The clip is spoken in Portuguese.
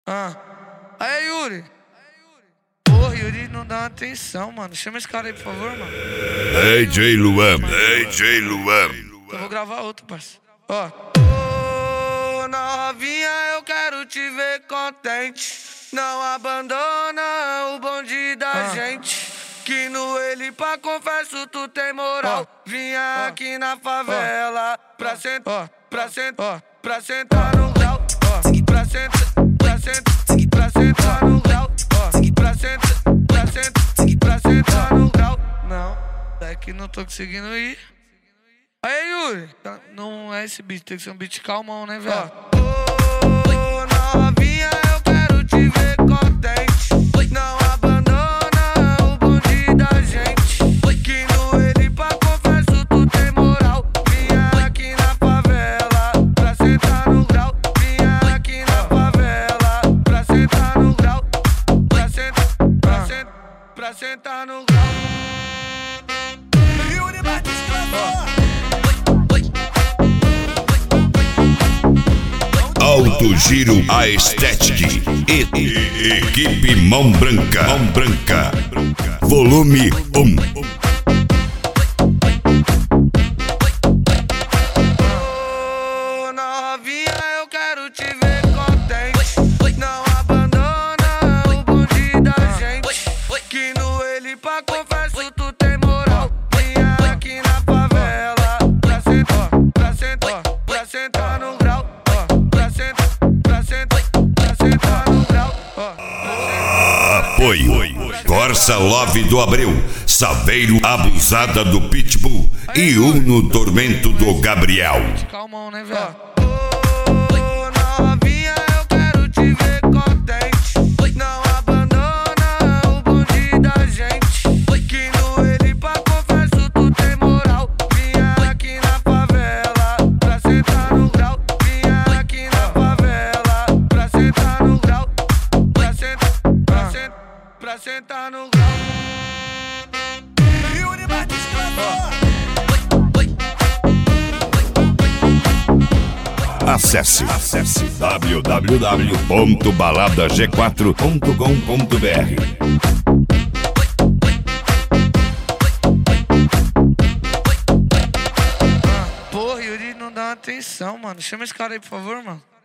Ah. Aí, Yuri. Porra, Yuri não dá atenção, mano. Chama esse cara aí, por favor, mano. DJ Luan, DJ Luan. Eu vou gravar outro, parceiro. Ó. Ô, novinha, eu quero te ver contente. Não abandona o bonde da gente. Que no ele pra confesso tu tem moral. Vinha aqui na favela pra sentar, pra sentar, pra sentar no grau. Pra sentar, pra sentar, pra sentar no grau. Pra sentar, pra sentar, pra sentar no grau. Não, é que não tô conseguindo ir. Aí, Yuri, não é esse beat, tem que ser um beat calmão, né, velho? Ô, novinha, eu quero te ver contente. Não abandona o bonde da gente. Que no ele pra confesso tu tem moral. Vinha aqui na favela pra sentar no grau. Vinha aqui na favela pra sentar no grau. Pra sentar, pra sentar, pra sentar no grau. Yuri Batista, Alto Giro Aesthetic. Equipe Mão Branca. Mão Branca. Volume 1. Ô, novinha, eu quero te ver contente. Não abandona o bonde da gente. Que no ele pra confesso tu tem moral. Vinha aqui na favela pra sentar, pra sentar, pra sentar no grau. Pra sentar, pra sentar, pra sentar no grau. Apoio Corsa Love do Abreu, Saveiro Abusada do Pitbull e Uno Tormento do Gabriel. Calmão, né, velho? Ô, novinha, eu quero te ver contente. Não abandona o bonde da gente. Que no ele pra confesso tu tem moral. Vinha aqui na favela pra sentar no grau. Vinha aqui na favela pra sentar no grau. Pra sentar, pra sentar, pra sentar no grau. Yuri Batista. Acesse www.baladag4.com.br. Porra, Yuri não dá atenção, mano. Chama esse cara aí, por favor, mano.